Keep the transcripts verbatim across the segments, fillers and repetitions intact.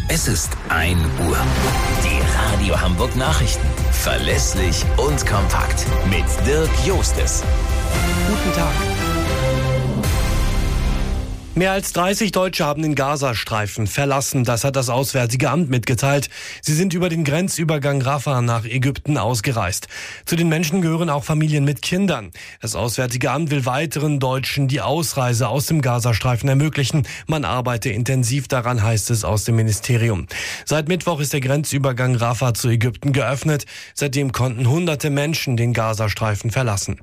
Es ist ein Uhr. Die Radio Hamburg Nachrichten. Verlässlich und kompakt. Mit Dirk Jostes. Guten Tag. Mehr als dreißig Deutsche haben den Gazastreifen verlassen. Das hat das Auswärtige Amt mitgeteilt. Sie sind über den Grenzübergang Rafah nach Ägypten ausgereist. Zu den Menschen gehören auch Familien mit Kindern. Das Auswärtige Amt will weiteren Deutschen die Ausreise aus dem Gazastreifen ermöglichen. Man arbeite intensiv daran, heißt es aus dem Ministerium. Seit Mittwoch ist der Grenzübergang Rafah zu Ägypten geöffnet. Seitdem konnten hunderte Menschen den Gazastreifen verlassen.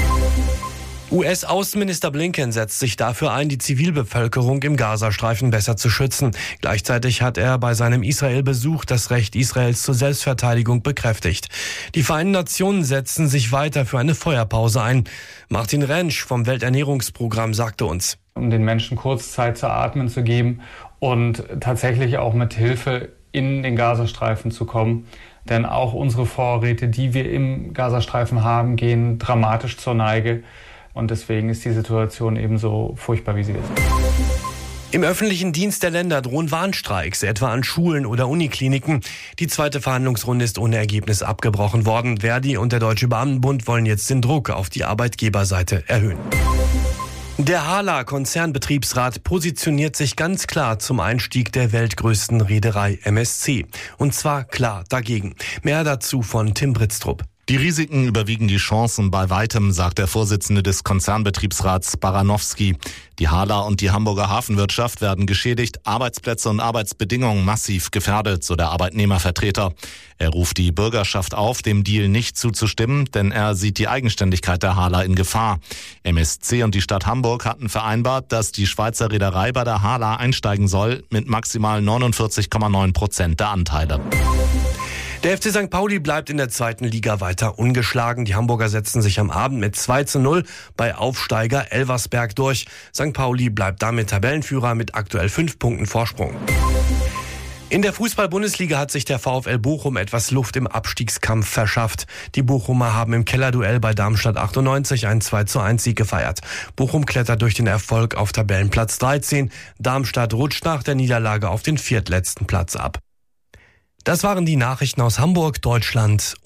U S-Außenminister Blinken setzt sich dafür ein, die Zivilbevölkerung im Gazastreifen besser zu schützen. Gleichzeitig hat er bei seinem Israel-Besuch das Recht Israels zur Selbstverteidigung bekräftigt. Die Vereinten Nationen setzen sich weiter für eine Feuerpause ein. Martin Rentsch vom Welternährungsprogramm sagte uns: Um den Menschen kurz Zeit zu atmen zu geben und tatsächlich auch mit Hilfe in den Gazastreifen zu kommen. Denn auch unsere Vorräte, die wir im Gazastreifen haben, gehen dramatisch zur Neige. Und deswegen ist die Situation ebenso furchtbar, wie sie ist. Im öffentlichen Dienst der Länder drohen Warnstreiks, etwa an Schulen oder Unikliniken. Die zweite Verhandlungsrunde ist ohne Ergebnis abgebrochen worden. Verdi und der Deutsche Beamtenbund wollen jetzt den Druck auf die Arbeitgeberseite erhöhen. Der Hala-Konzernbetriebsrat positioniert sich ganz klar zum Einstieg der weltgrößten Reederei M S C. Und zwar klar dagegen. Mehr dazu von Tim Britztrup. Die Risiken überwiegen die Chancen bei weitem, sagt der Vorsitzende des Konzernbetriebsrats Baranowski. Die Hala und die Hamburger Hafenwirtschaft werden geschädigt, Arbeitsplätze und Arbeitsbedingungen massiv gefährdet, so der Arbeitnehmervertreter. Er ruft die Bürgerschaft auf, dem Deal nicht zuzustimmen, denn er sieht die Eigenständigkeit der Hala in Gefahr. M S C und die Stadt Hamburg hatten vereinbart, dass die Schweizer Reederei bei der Hala einsteigen soll mit maximal neunundvierzig Komma neun Prozent der Anteile. Der F C Sankt Pauli bleibt in der zweiten Liga weiter ungeschlagen. Die Hamburger setzen sich am Abend mit zwei zu null bei Aufsteiger Elversberg durch. Sankt Pauli bleibt damit Tabellenführer mit aktuell fünf Punkten Vorsprung. In der Fußball-Bundesliga hat sich der VfL Bochum etwas Luft im Abstiegskampf verschafft. Die Bochumer haben im Kellerduell bei Darmstadt achtundneunzig einen zwei zu eins Sieg gefeiert. Bochum klettert durch den Erfolg auf Tabellenplatz dreizehn. Darmstadt rutscht nach der Niederlage auf den viertletzten Platz ab. Das waren die Nachrichten aus Hamburg, Deutschland.